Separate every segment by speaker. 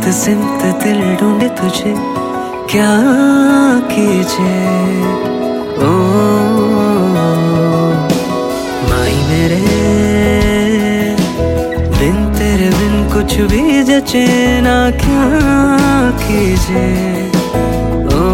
Speaker 1: सिमत दिल ढूंढे तुझे, क्या कीजिए। ओ माही मेरे, बिन तेरे बिन कुछ भी जचे ना, क्या कीजिए। ओ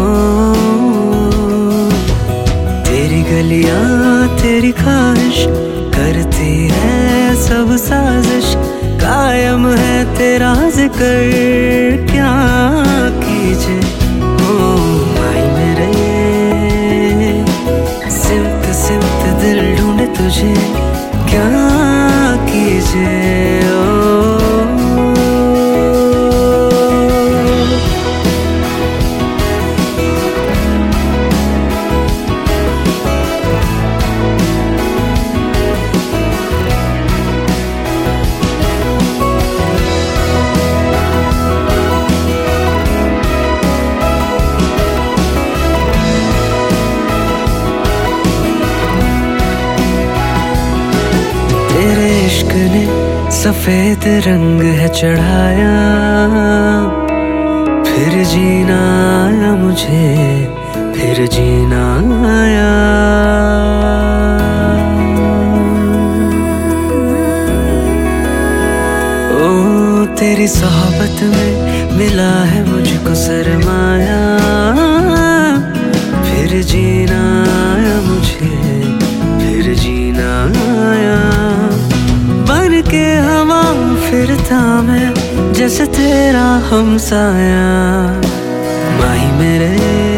Speaker 1: तेरी गलियां तेरी ख्वाहिश करती है सब साजिश, कायम है तेरा जिक्र, क्या कीजिए। ओ माही मेरे, सिमत सिमत दिल ढूंढे तुझे, क्या कीजिए। तेरे इश्क ने सफेद रंग है चढ़ाया, फिर जीना आया मुझे, फिर जीना आया। ओ तेरी सोहबत में मिला है मुझको सरमाया, फिर जीना आया मुझे, फिर जीना आया। बन के हवा फिरता मैं जैसे तेरा हमसाया, माही मेरे,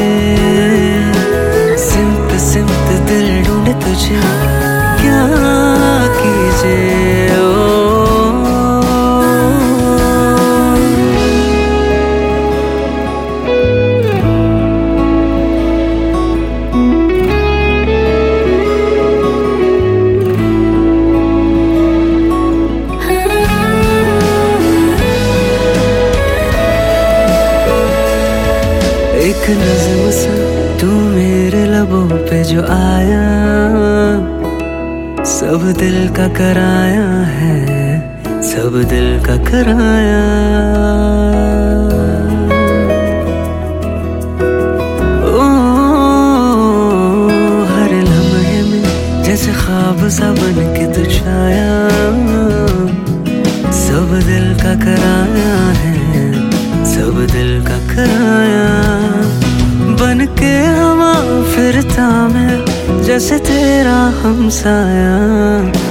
Speaker 1: सिमत सिमत दिल ढूंढे तुझे, क्या कीजिए। ओ एक नज़्म सा तू मेरे लबों पे जो आया, सब दिल का कराया है, सब दिल का कराया। ओ हर लम्हे में जैसे ख्वाब सा बन के तू छाया, सब दिल का कराया है, सब दिल का कराया। बन के हवा फिरता मैं जैसे तेरा हमसाया,